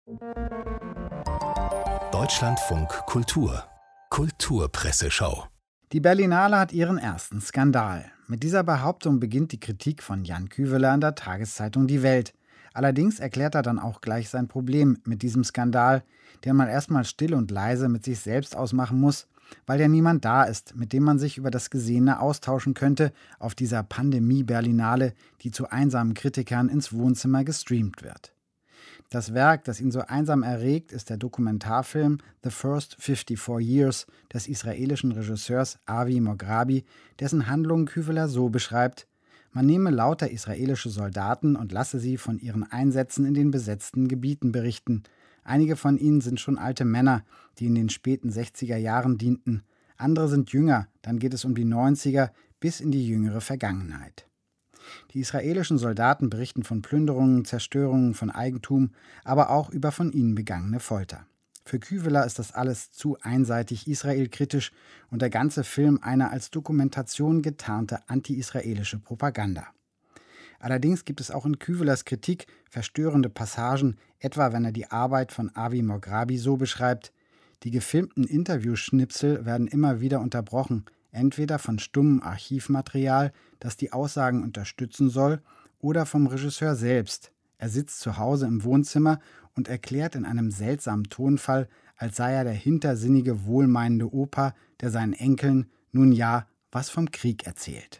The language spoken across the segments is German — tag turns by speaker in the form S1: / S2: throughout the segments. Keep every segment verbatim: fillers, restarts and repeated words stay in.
S1: Deutschlandfunk Kultur Kulturpresseschau.
S2: Die Berlinale hat ihren ersten Skandal. Mit dieser Behauptung beginnt die Kritik von Jan Küveler in der Tageszeitung Die Welt. Allerdings erklärt er dann auch gleich sein Problem mit diesem Skandal, den man erstmal still und leise mit sich selbst ausmachen muss, weil ja niemand da ist, mit dem man sich über das Gesehene austauschen könnte auf dieser Pandemie-Berlinale, die zu einsamen Kritikern ins Wohnzimmer gestreamt wird. Das Werk, das ihn so einsam erregt, ist der Dokumentarfilm The First fifty-four Years des israelischen Regisseurs Avi Mograbi, dessen Handlung Küveler so beschreibt: Man nehme lauter israelische Soldaten und lasse sie von ihren Einsätzen in den besetzten Gebieten berichten. Einige von ihnen sind schon alte Männer, die in den späten sechziger Jahren dienten. Andere sind jünger, dann geht es um die neunziger bis in die jüngere Vergangenheit. Die israelischen Soldaten berichten von Plünderungen, Zerstörungen von Eigentum, aber auch über von ihnen begangene Folter. Für Küveler ist das alles zu einseitig israelkritisch und der ganze Film eine als Dokumentation getarnte anti-israelische Propaganda. Allerdings gibt es auch in Küvelers Kritik verstörende Passagen, etwa wenn er die Arbeit von Avi Mograbi so beschreibt: Die gefilmten Interviewschnipsel werden immer wieder unterbrochen, entweder von stummem Archivmaterial, das die Aussagen unterstützen soll, oder vom Regisseur selbst. Er sitzt zu Hause im Wohnzimmer und erklärt in einem seltsamen Tonfall, als sei er der hintersinnige, wohlmeinende Opa, der seinen Enkeln, nun ja, was vom Krieg erzählt.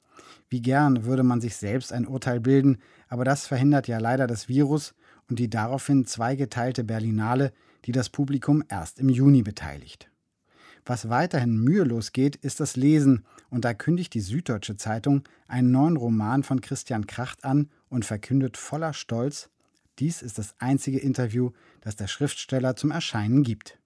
S2: Wie gern würde man sich selbst ein Urteil bilden, aber das verhindert ja leider das Virus und die daraufhin zweigeteilte Berlinale, die das Publikum erst im Juni beteiligt. Was weiterhin mühelos geht, ist das Lesen, und da kündigt die Süddeutsche Zeitung einen neuen Roman von Christian Kracht an und verkündet voller Stolz: Dies ist das einzige Interview, das der Schriftsteller zum Erscheinen gibt.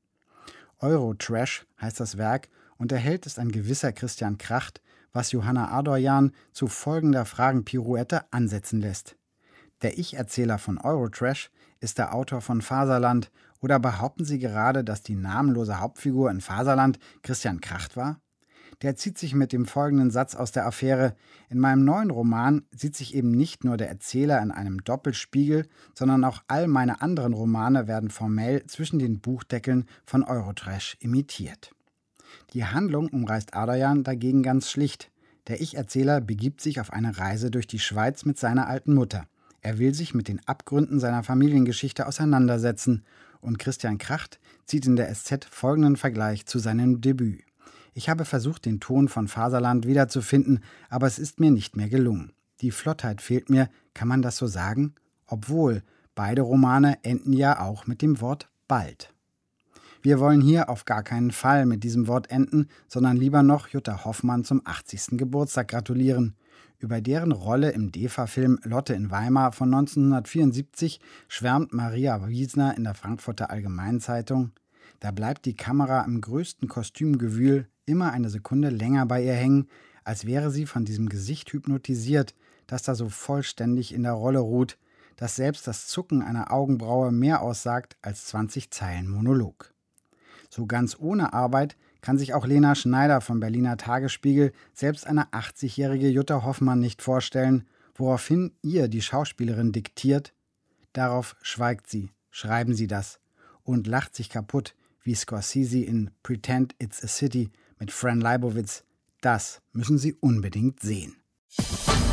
S2: Eurotrash heißt das Werk und der Held ist ein gewisser Christian Kracht, was Johanna Adorjan zu folgender Fragenpirouette ansetzen lässt. Der Ich-Erzähler von Eurotrash ist der Autor von Faserland, oder behaupten Sie gerade, dass die namenlose Hauptfigur in Faserland Christian Kracht war? Der zieht sich mit dem folgenden Satz aus der Affäre: In meinem neuen Roman sieht sich eben nicht nur der Erzähler in einem Doppelspiegel, sondern auch all meine anderen Romane werden formell zwischen den Buchdeckeln von Eurotrash imitiert. Die Handlung umreißt Adorjan dagegen ganz schlicht. Der Ich-Erzähler begibt sich auf eine Reise durch die Schweiz mit seiner alten Mutter. Er will sich mit den Abgründen seiner Familiengeschichte auseinandersetzen. Und Christian Kracht zieht in der S Z folgenden Vergleich zu seinem Debüt: Ich habe versucht, den Ton von Faserland wiederzufinden, aber es ist mir nicht mehr gelungen. Die Flottheit fehlt mir, kann man das so sagen? Obwohl, beide Romane enden ja auch mit dem Wort bald. Wir wollen hier auf gar keinen Fall mit diesem Wort enden, sondern lieber noch Jutta Hoffmann zum achtzigsten Geburtstag gratulieren. Über deren Rolle im D E F A-Film Lotte in Weimar von neunzehnhundertvierundsiebzig schwärmt Maria Wiesner in der Frankfurter Allgemeinen Zeitung: Da bleibt die Kamera im größten Kostümgewühl immer eine Sekunde länger bei ihr hängen, als wäre sie von diesem Gesicht hypnotisiert, das da so vollständig in der Rolle ruht, dass selbst das Zucken einer Augenbraue mehr aussagt als zwanzig Zeilen Monolog. So ganz ohne Arbeit kann sich auch Lena Schneider vom Berliner Tagesspiegel selbst eine achtzigjährige Jutta Hoffmann nicht vorstellen, woraufhin ihr die Schauspielerin diktiert: Darauf schweigt sie, schreiben Sie das, und lacht sich kaputt, wie Scorsese in Pretend It's a City mit Fran Lebowitz. Das müssen Sie unbedingt sehen.